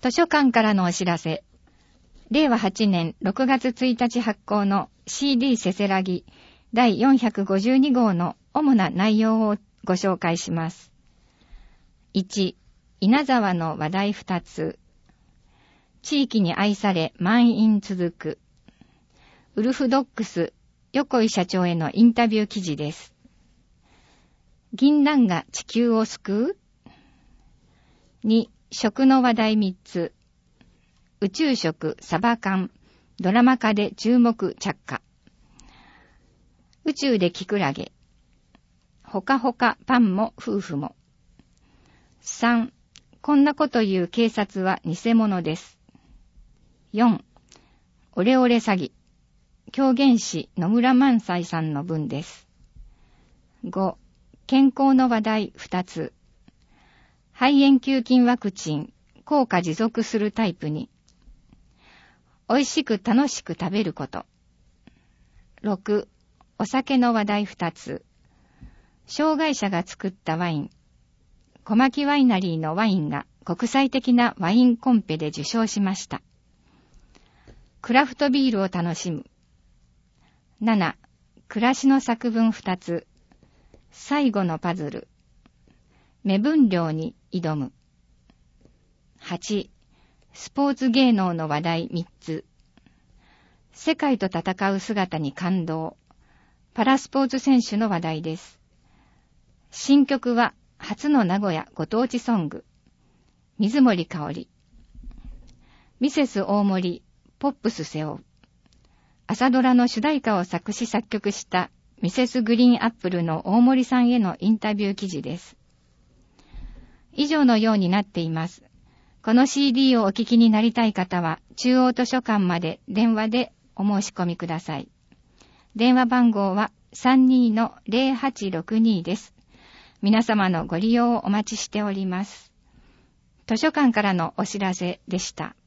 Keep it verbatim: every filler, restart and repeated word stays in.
図書館からのお知らせ。れいわはちねんろくがつついたち発行の シーディー せせらぎだいよんひゃくごじゅうにごうの主な内容をご紹介します。いち、稲沢の話題ふたつ。地域に愛され満員続く。ウルフドッグス横井社長へのインタビュー記事です。銀杏が地球を救う？ に、食の話題みっつ。宇宙食サバ缶、ドラマ化で注目着火。宇宙でキクラゲ。ほかほかパンも夫婦も。さん、こんなこと言う警察は偽物です。よん、オレオレ詐欺。狂言師野村萬斎さんの文です。ご、健康の話題ふたつ。肺炎球菌ワクチン、効果持続するタイプに。美味しく楽しく食べること。ろく、お酒の話題ふたつ。障害者が作ったワイン。小牧ワイナリーのワインが国際的なワインコンペで受賞しました。クラフトビールを楽しむ。なな、暮らしの作文ふたつ。最後のパズル。目分量に挑む。はち、スポーツ芸能の話題みっつ。世界と戦う姿に感動。パラスポーツ選手の話題です。新曲は初の名古屋ご当地ソング。水森かおり。ミセス大森、ポップス背負う。朝ドラの主題歌を作詞作曲したミセスグリーンアップルの大森さんへのインタビュー記事です。以上のようになっています。この シーディー をお聞きになりたい方は、中央図書館まで電話でお申し込みください。電話番号は さんにーのぜろはちろくに です。皆様のご利用をお待ちしております。図書館からのお知らせでした。